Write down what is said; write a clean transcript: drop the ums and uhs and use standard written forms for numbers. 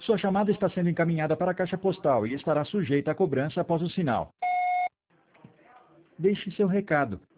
Sua chamada está sendo encaminhada para a caixa postal e estará sujeita à cobrança após o sinal. Deixe seu recado.